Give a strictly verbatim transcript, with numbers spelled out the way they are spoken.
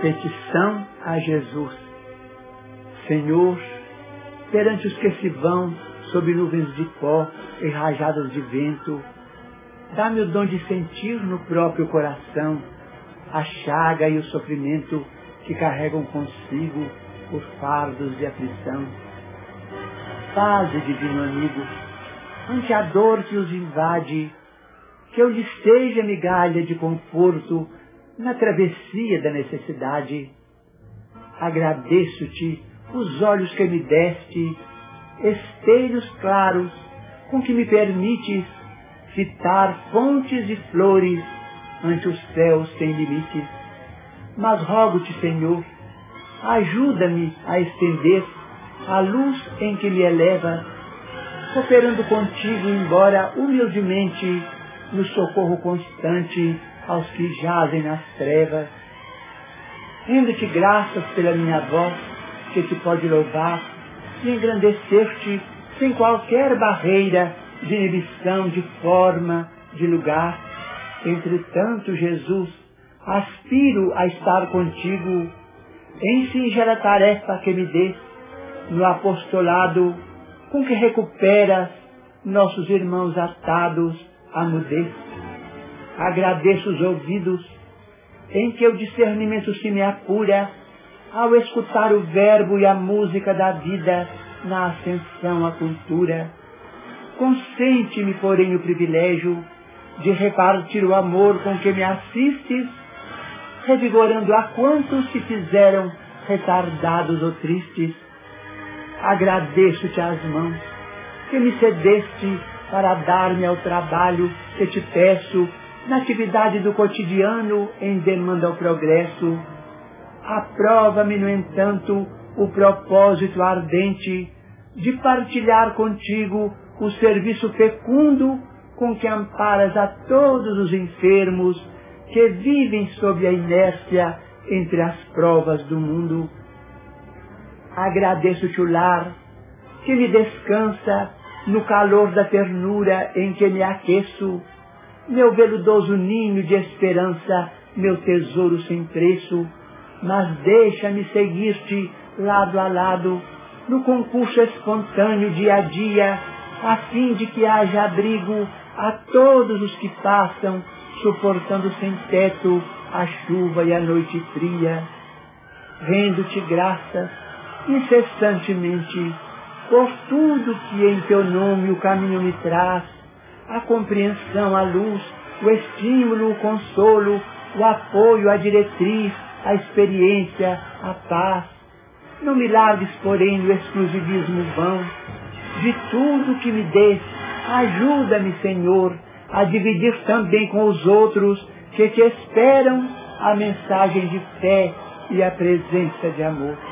Petição a Jesus. Senhor, perante os que se vão sob nuvens de pó e rajadas de vento, dá-me o dom de sentir no próprio coração a chaga e o sofrimento que carregam consigo os fardos de aflição. Faze, divino amigo, ante a dor que os invade, que eu lhes seja migalha de conforto na travessia da necessidade. Agradeço-te os olhos que me deste, espelhos claros com que me permites fitar fontes e flores ante os céus sem limites. Mas rogo-te, Senhor, ajuda-me a estender a luz em que me eleva, cooperando contigo, embora humildemente, no socorro constante aos que jazem nas trevas. Rendo-te graças pela minha voz, que te pode louvar e engrandecer-te sem qualquer barreira de inibição, de forma, de lugar. Entretanto, Jesus, aspiro a estar contigo em singela tarefa que me dês, no apostolado com que recuperas nossos irmãos atados à mudez. Agradeço os ouvidos em que o discernimento se me apura ao escutar o verbo e a música da vida na ascensão à cultura. Consente-me, porém, o privilégio de repartir o amor com que me assistes, revigorando a quantos se fizeram retardados ou tristes. Agradeço-te as mãos que me cedeste para dar-me ao trabalho que te peço na atividade do cotidiano em demanda ao progresso. Aprova-me, no entanto, o propósito ardente de partilhar contigo o serviço fecundo com que amparas a todos os enfermos que vivem sob a inércia entre as provas do mundo. Agradeço-te o lar que me descansa no calor da ternura em que me aqueço, meu veludoso ninho de esperança, meu tesouro sem preço. Mas deixa-me seguir-te lado a lado no concurso espontâneo dia a dia, a fim de que haja abrigo a todos os que passam, suportando sem teto a chuva e a noite fria. Rendo-te graças incessantemente por tudo que em teu nome o caminho me traz, a compreensão, a luz, o estímulo, o consolo, o apoio, a diretriz, a experiência, a paz. Não me largues, porém, no exclusivismo vão. De tudo que me dês, ajuda-me, Senhor, a dividir também com os outros que te esperam a mensagem de fé e a presença de amor.